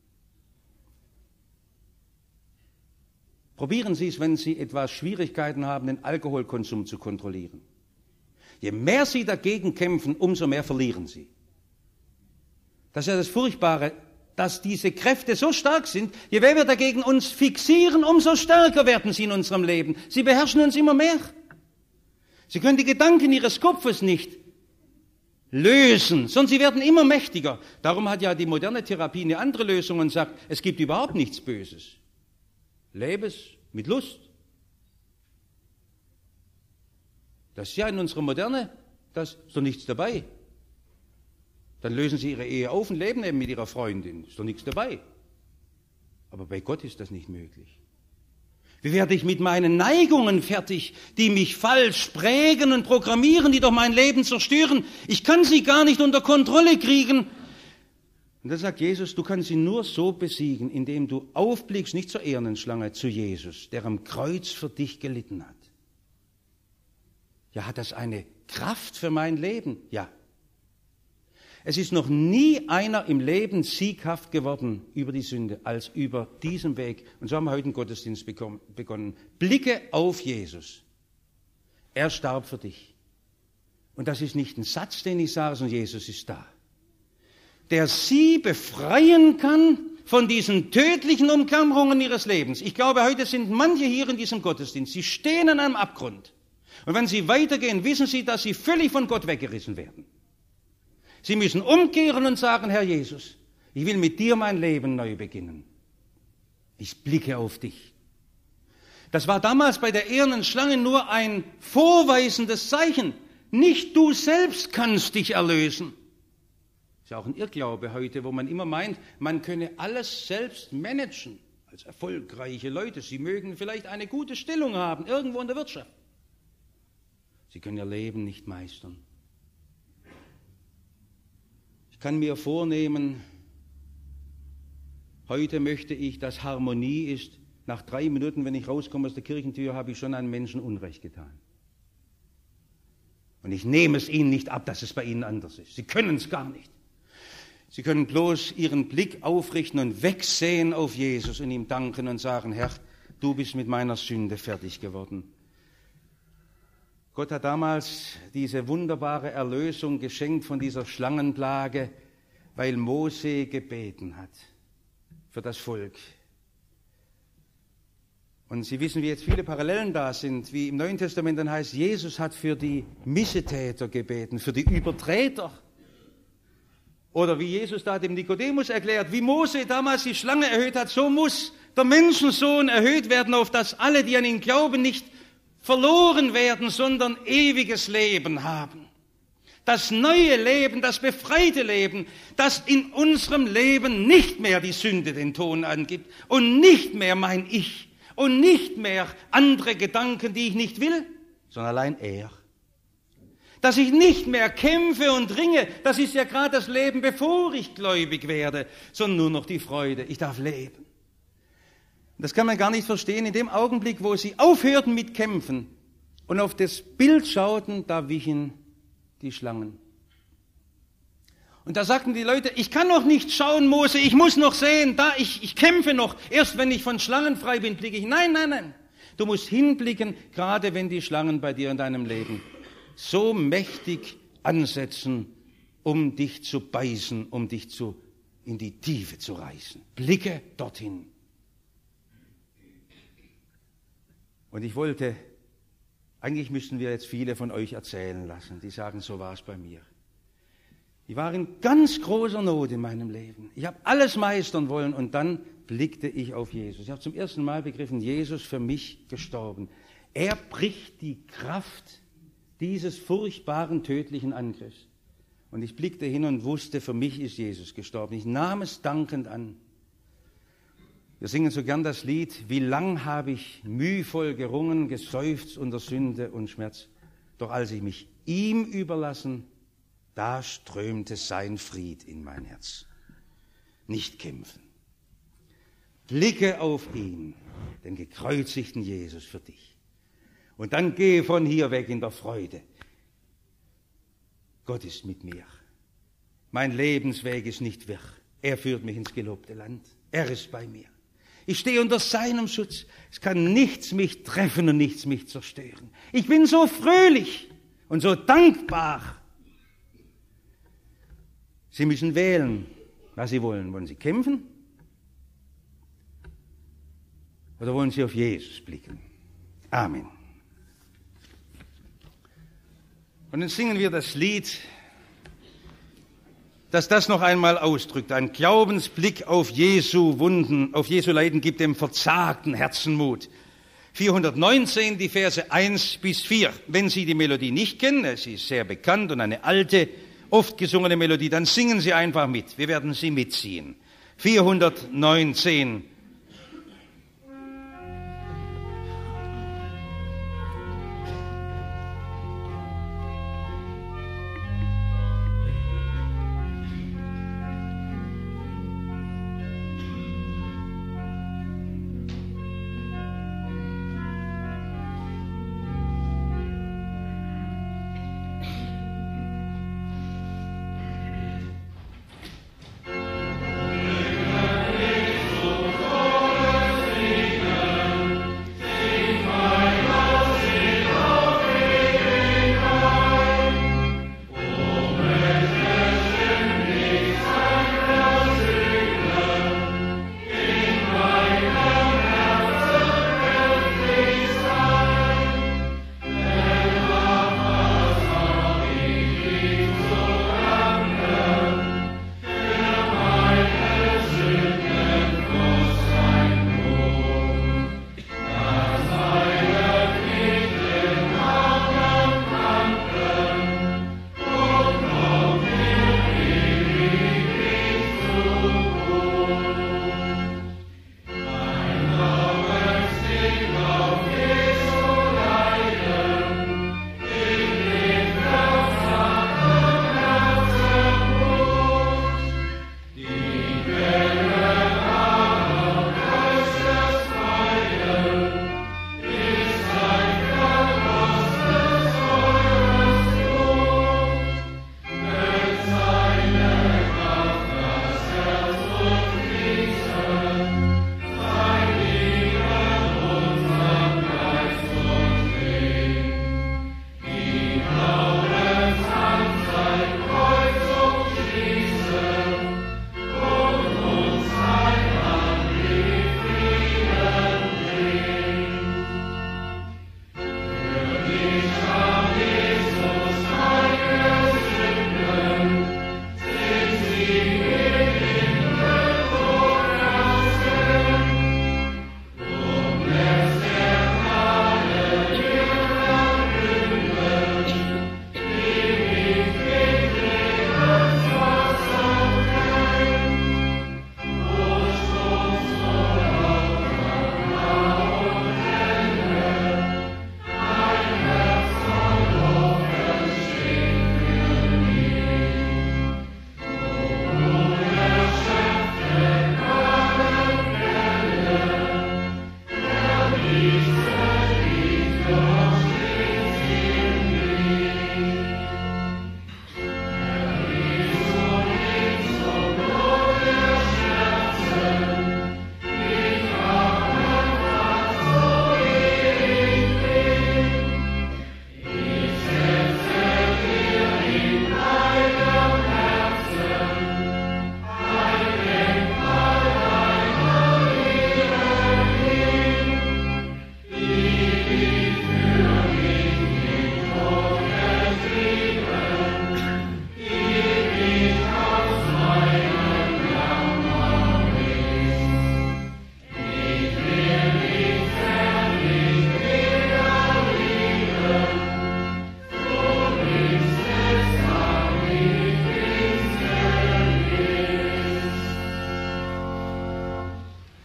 Probieren Sie es, wenn Sie etwas Schwierigkeiten haben, den Alkoholkonsum zu kontrollieren. Je mehr Sie dagegen kämpfen, umso mehr verlieren Sie. Das ist ja das Furchtbare, dass diese Kräfte so stark sind. Je mehr wir dagegen uns fixieren, umso stärker werden sie in unserem Leben. Sie beherrschen uns immer mehr. Sie können die Gedanken Ihres Kopfes nicht lösen, sondern sie werden immer mächtiger. Darum hat ja die moderne Therapie eine andere Lösung und sagt, es gibt überhaupt nichts Böses. Lebe es mit Lust. Das ist ja in unserer Moderne, da ist doch nichts dabei. Dann lösen Sie Ihre Ehe auf und leben eben mit Ihrer Freundin. Ist doch nichts dabei. Aber bei Gott ist das nicht möglich. Wie werde ich mit meinen Neigungen fertig, die mich falsch prägen und programmieren, die doch mein Leben zerstören? Ich kann sie gar nicht unter Kontrolle kriegen. Und dann sagt Jesus, du kannst sie nur so besiegen, indem du aufblickst, nicht zur ehernen Schlange, zu Jesus, der am Kreuz für dich gelitten hat. Ja, hat das eine Kraft für mein Leben? Ja. Es ist noch nie einer im Leben sieghaft geworden über die Sünde, als über diesen Weg. Und so haben wir heute einen Gottesdienst begonnen. Blicke auf Jesus. Er starb für dich. Und das ist nicht ein Satz, den ich sage, sondern Jesus ist da. Der Sie befreien kann von diesen tödlichen Umklammerungen Ihres Lebens. Ich glaube, heute sind manche hier in diesem Gottesdienst, sie stehen an einem Abgrund. Und wenn Sie weitergehen, wissen Sie, dass Sie völlig von Gott weggerissen werden. Sie müssen umkehren und sagen, Herr Jesus, ich will mit dir mein Leben neu beginnen. Ich blicke auf dich. Das war damals bei der ehernen Schlange nur ein vorweisendes Zeichen. Nicht du selbst kannst dich erlösen. Das ist ja auch ein Irrglaube heute, wo man immer meint, man könne alles selbst managen. Als erfolgreiche Leute. Sie mögen vielleicht eine gute Stellung haben, irgendwo in der Wirtschaft. Sie können ihr Leben nicht meistern. Ich kann mir vornehmen, heute möchte ich, dass Harmonie ist. Nach 3 Minuten, wenn ich rauskomme aus der Kirchentür, habe ich schon einem Menschen Unrecht getan. Und ich nehme es Ihnen nicht ab, dass es bei Ihnen anders ist. Sie können es gar nicht. Sie können bloß Ihren Blick aufrichten und wegsehen auf Jesus und ihm danken und sagen, Herr, du bist mit meiner Sünde fertig geworden. Gott hat damals diese wunderbare Erlösung geschenkt von dieser Schlangenplage, weil Mose gebeten hat für das Volk. Und Sie wissen, wie jetzt viele Parallelen da sind, wie im Neuen Testament dann heißt, Jesus hat für die Missetäter gebeten, für die Übertreter. Oder wie Jesus da dem Nikodemus erklärt, wie Mose damals die Schlange erhöht hat, so muss der Menschensohn erhöht werden, auf dass alle, die an ihn glauben, nicht verloren werden, sondern ewiges Leben haben. Das neue Leben, das befreite Leben, das in unserem Leben nicht mehr die Sünde den Ton angibt und nicht mehr mein Ich Und nicht mehr andere Gedanken, die ich nicht will, sondern allein er. Dass ich nicht mehr kämpfe und ringe, das ist ja gerade das Leben, bevor ich gläubig werde, sondern nur noch die Freude. Ich darf leben. Das kann man gar nicht verstehen. In dem Augenblick, wo sie aufhörten mit Kämpfen und auf das Bild schauten, da wichen die Schlangen. Und da sagten die Leute, ich kann noch nicht schauen, Mose, ich muss noch sehen, ich kämpfe noch. Erst wenn ich von Schlangen frei bin, blicke ich. Nein, nein, nein. Du musst hinblicken, gerade wenn die Schlangen bei dir in deinem Leben so mächtig ansetzen, um dich zu beißen, um dich in die Tiefe zu reißen. Blicke dorthin. Und eigentlich müssten wir jetzt viele von euch erzählen lassen, die sagen, so war es bei mir. Ich war in ganz großer Not in meinem Leben. Ich habe alles meistern wollen und dann blickte ich auf Jesus. Ich habe zum ersten Mal begriffen, Jesus für mich gestorben. Er bricht die Kraft dieses furchtbaren, tödlichen Angriffs. Und ich blickte hin und wusste, für mich ist Jesus gestorben. Ich nahm es dankend an. Wir singen so gern das Lied, wie lang habe ich mühvoll gerungen, geseufzt unter Sünde und Schmerz. Doch als ich mich ihm überlassen, da strömte sein Fried in mein Herz. Nicht kämpfen. Blicke auf ihn, den gekreuzigten Jesus für dich. Und dann gehe von hier weg in der Freude. Gott ist mit mir. Mein Lebensweg ist nicht wirr. Er führt mich ins gelobte Land. Er ist bei mir. Ich stehe unter seinem Schutz. Es kann nichts mich treffen und nichts mich zerstören. Ich bin so fröhlich und so dankbar. Sie müssen wählen, was Sie wollen. Wollen Sie kämpfen? Oder wollen Sie auf Jesus blicken? Amen. Und dann singen wir das Lied, das das noch einmal ausdrückt. Ein Glaubensblick auf Jesu Wunden, auf Jesu Leiden gibt dem verzagten Herzen Mut. 419, die Verse 1 bis 4. Wenn Sie die Melodie nicht kennen, sie ist sehr bekannt und eine alte, oft gesungene Melodie, dann singen Sie einfach mit. Wir werden sie mitziehen. 419. Oh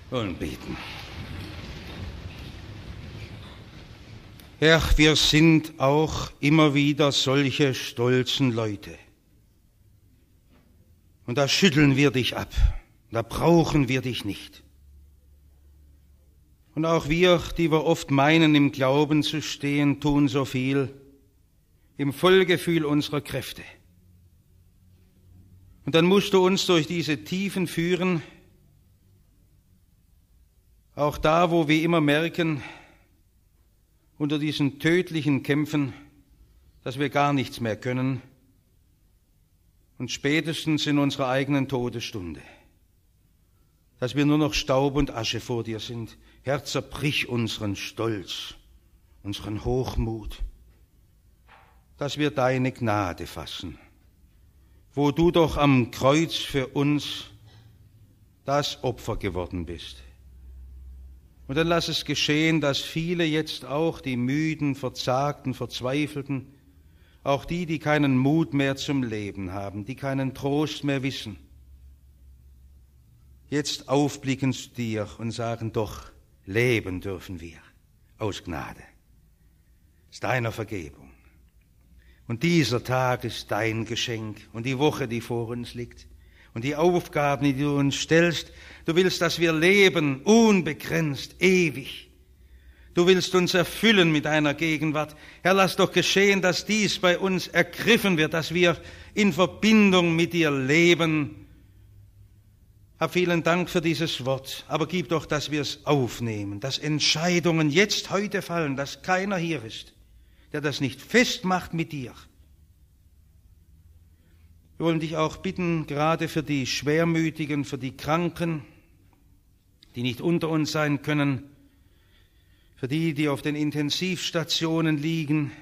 Und beten. Herr, wir sind auch immer wieder solche stolzen Leute. Und da schütteln wir dich ab. Da brauchen wir dich nicht. Und auch wir, die wir oft meinen, im Glauben zu stehen, tun so viel im Vollgefühl unserer Kräfte. Und dann musst du uns durch diese Tiefen führen, auch da, wo wir immer merken, unter diesen tödlichen Kämpfen, dass wir gar nichts mehr können und spätestens in unserer eigenen Todesstunde, dass wir nur noch Staub und Asche vor dir sind. Herr, zerbrich unseren Stolz, unseren Hochmut, dass wir deine Gnade fassen, wo du doch am Kreuz für uns das Opfer geworden bist. Und dann lass es geschehen, dass viele jetzt auch, die müden, verzagten, verzweifelten, auch die keinen Mut mehr zum Leben haben, die keinen Trost mehr wissen, jetzt aufblicken zu dir und sagen, doch, leben dürfen wir aus Gnade, aus deiner Vergebung. Und dieser Tag ist dein Geschenk und die Woche, die vor uns liegt und die Aufgaben, die du uns stellst. Du willst, dass wir leben, unbegrenzt, ewig. Du willst uns erfüllen mit deiner Gegenwart. Herr, lass doch geschehen, dass dies bei uns ergriffen wird, dass wir in Verbindung mit dir leben. Herr, vielen Dank für dieses Wort, aber gib doch, dass wir es aufnehmen, dass Entscheidungen jetzt heute fallen, dass keiner hier ist, der das nicht festmacht mit dir. Wir wollen dich auch bitten, gerade für die Schwermütigen, für die Kranken, die nicht unter uns sein können, für die, die auf den Intensivstationen liegen,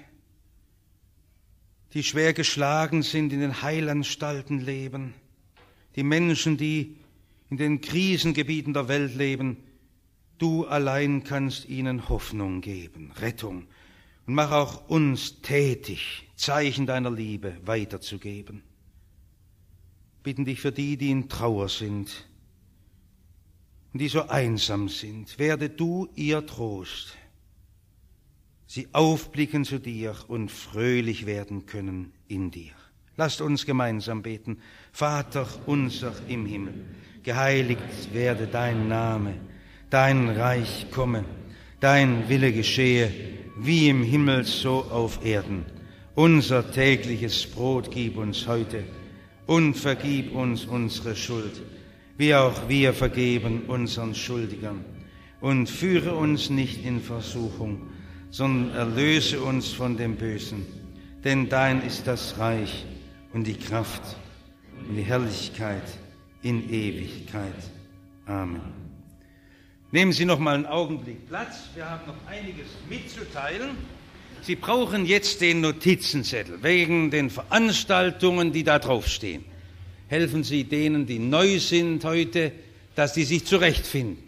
die schwer geschlagen sind, in den Heilanstalten leben, die Menschen, die in den Krisengebieten der Welt leben. Du allein kannst ihnen Hoffnung geben, Rettung, und mach auch uns tätig, Zeichen deiner Liebe weiterzugeben. Bitten dich für die in Trauer sind und die so einsam sind. Werde du ihr Trost, sie aufblicken zu dir und fröhlich werden können in dir. Lasst uns gemeinsam beten. Vater unser im Himmel, geheiligt werde dein Name, dein Reich komme, dein Wille geschehe, wie im Himmel so auf Erden. Unser tägliches Brot gib uns heute und vergib uns unsere Schuld, wie auch wir vergeben unseren Schuldigern. Und führe uns nicht in Versuchung, sondern erlöse uns von dem Bösen. Denn dein ist das Reich und die Kraft und die Herrlichkeit in Ewigkeit. Amen. Nehmen Sie noch mal einen Augenblick Platz. Wir haben noch einiges mitzuteilen. Sie brauchen jetzt den Notizenzettel wegen den Veranstaltungen, die da draufstehen. Helfen Sie denen, die neu sind heute, dass sie sich zurechtfinden.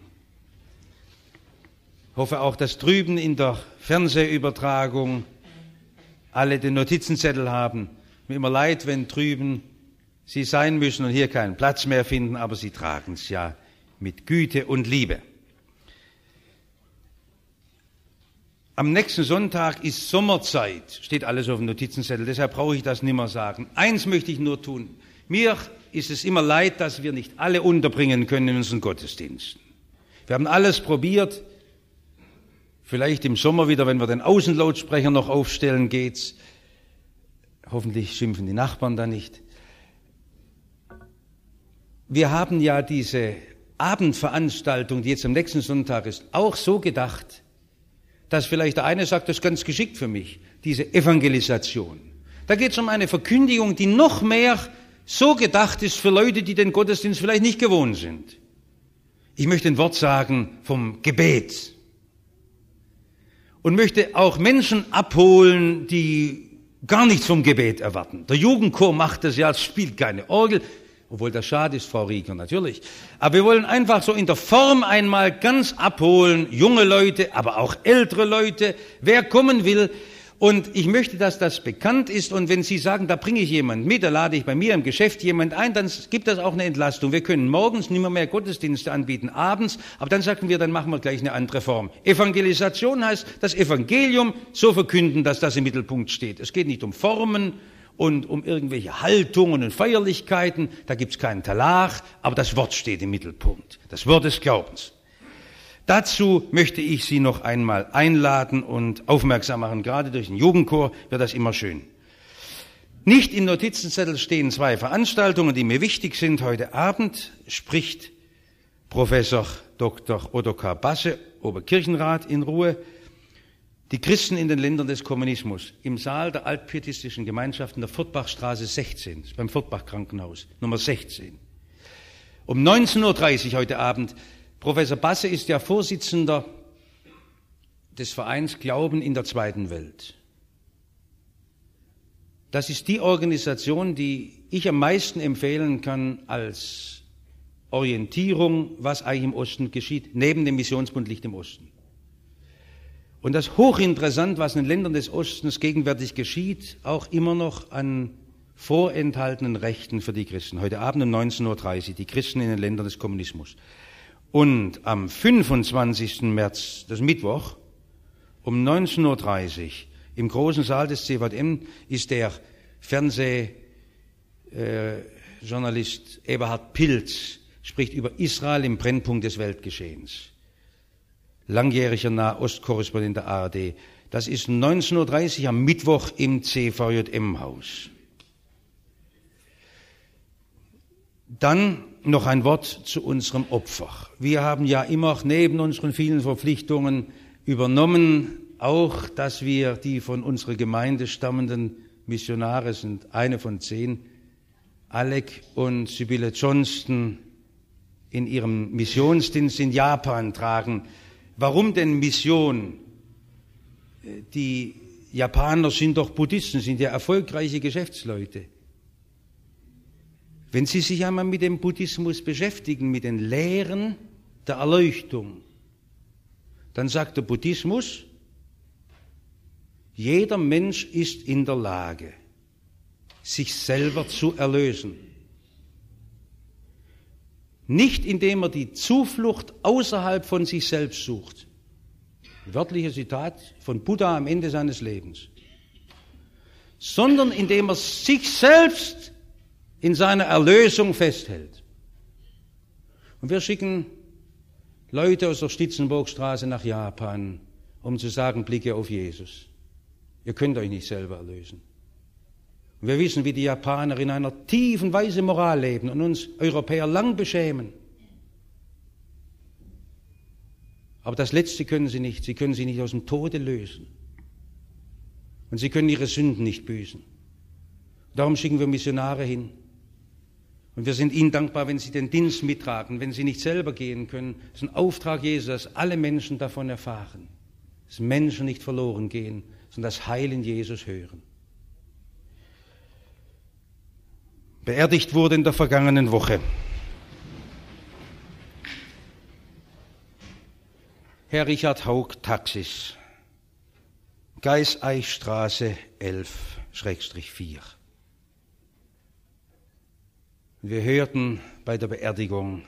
Ich hoffe auch, dass drüben in der Fernsehübertragung alle den Notizenzettel haben. Mir immer leid, wenn drüben Sie sein müssen und hier keinen Platz mehr finden, aber Sie tragen es ja mit Güte und Liebe. Am nächsten Sonntag ist Sommerzeit, steht alles auf dem Notizenzettel, deshalb brauche ich das nicht mehr sagen. Eins möchte ich nur tun. Mir ist es immer leid, dass wir nicht alle unterbringen können in unseren Gottesdiensten. Wir haben alles probiert. Vielleicht im Sommer wieder, wenn wir den Außenlautsprecher noch aufstellen, geht's. Hoffentlich schimpfen die Nachbarn da nicht. Wir haben ja diese Abendveranstaltung, die jetzt am nächsten Sonntag ist, auch so gedacht, dass vielleicht der eine sagt, das ist ganz geschickt für mich, diese Evangelisation. Da geht es um eine Verkündigung, die noch mehr so gedacht ist für Leute, die den Gottesdienst vielleicht nicht gewohnt sind. Ich möchte ein Wort sagen vom Gebet und möchte auch Menschen abholen, die gar nichts vom Gebet erwarten. Der Jugendchor macht das ja, es spielt keine Orgel, obwohl das schade ist, Frau Rieger, natürlich. Aber wir wollen einfach so in der Form einmal ganz abholen, junge Leute, aber auch ältere Leute, wer kommen will. Und ich möchte, dass das bekannt ist. Und wenn Sie sagen, da bringe ich jemanden mit, da lade ich bei mir im Geschäft jemanden ein, dann gibt das auch eine Entlastung. Wir können morgens nicht mehr Gottesdienste anbieten, abends, aber dann sagen wir, dann machen wir gleich eine andere Form. Evangelisation heißt, das Evangelium so verkünden, dass das im Mittelpunkt steht. Es geht nicht um Formen und um irgendwelche Haltungen und Feierlichkeiten, da gibt's keinen Talach, aber das Wort steht im Mittelpunkt, das Wort des Glaubens. Dazu möchte ich Sie noch einmal einladen und aufmerksam machen. Gerade durch den Jugendchor wird das immer schön. Nicht im Notizenzettel stehen 2 Veranstaltungen, die mir wichtig sind. Heute Abend spricht Professor Dr. Ottokar Basse, Oberkirchenrat, in Ruhe. Die Christen in den Ländern des Kommunismus im Saal der altpietistischen Gemeinschaft in der Furtbachstraße 16, beim Furtbach-Krankenhaus, Nummer 16. Um 19.30 Uhr heute Abend. Professor Basse ist ja Vorsitzender des Vereins Glauben in der Zweiten Welt. Das ist die Organisation, die ich am meisten empfehlen kann als Orientierung, was eigentlich im Osten geschieht, neben dem Missionsbund Licht im Osten. Und das ist hochinteressant, was in den Ländern des Ostens gegenwärtig geschieht, auch immer noch an vorenthaltenen Rechten für die Christen. Heute Abend um 19.30 Uhr, die Christen in den Ländern des Kommunismus. Und am 25. März, das ist Mittwoch, um 19.30 Uhr im großen Saal des CVM ist der Fernsehjournalist Eberhard Pilz, spricht über Israel im Brennpunkt des Weltgeschehens. Langjähriger Nahostkorrespondent der ARD. Das ist 19.30 Uhr am Mittwoch im CVJM-Haus. Dann noch ein Wort zu unserem Opfer. Wir haben ja immer neben unseren vielen Verpflichtungen übernommen, auch, dass wir die von unserer Gemeinde stammenden Missionare sind, eine von 10, Alec und Sibylle Johnston, in ihrem Missionsdienst in Japan tragen. Warum denn Mission? Die Japaner sind doch Buddhisten, sind ja erfolgreiche Geschäftsleute. Wenn Sie sich einmal mit dem Buddhismus beschäftigen, mit den Lehren der Erleuchtung, dann sagt der Buddhismus, jeder Mensch ist in der Lage, sich selber zu erlösen. Nicht indem er die Zuflucht außerhalb von sich selbst sucht. Wörtliches Zitat von Buddha am Ende seines Lebens. Sondern indem er sich selbst in seiner Erlösung festhält. Und wir schicken Leute aus der Stitzenburgstraße nach Japan, um zu sagen, blicke auf Jesus. Ihr könnt euch nicht selber erlösen. Und wir wissen, wie die Japaner in einer tiefen Weise Moral leben und uns Europäer lang beschämen. Aber das Letzte können sie nicht. Sie können sich nicht aus dem Tode lösen. Und sie können ihre Sünden nicht büßen. Darum schicken wir Missionare hin. Und wir sind ihnen dankbar, wenn sie den Dienst mittragen, wenn sie nicht selber gehen können. Das ist ein Auftrag Jesu, dass alle Menschen davon erfahren. Dass Menschen nicht verloren gehen, sondern das Heil in Jesus hören. Beerdigt wurde in der vergangenen Woche Herr Richard Haug Taxis, Geiseichstraße 11/4. Wir hörten bei der Beerdigung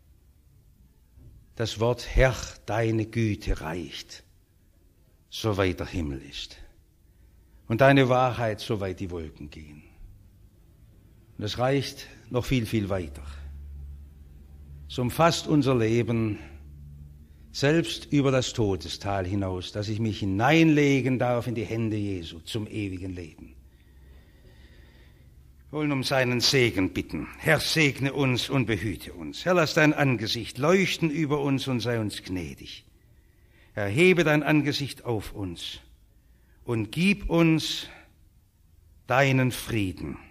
das Wort, Herr, deine Güte reicht, soweit der Himmel ist, und deine Wahrheit, soweit die Wolken gehen. Und es reicht noch viel, viel weiter. Es umfasst unser Leben, selbst über das Todestal hinaus, dass ich mich hineinlegen darf in die Hände Jesu zum ewigen Leben. Wir wollen um seinen Segen bitten. Herr, segne uns und behüte uns. Herr, lass dein Angesicht leuchten über uns und sei uns gnädig. Herr, hebe dein Angesicht auf uns und gib uns deinen Frieden.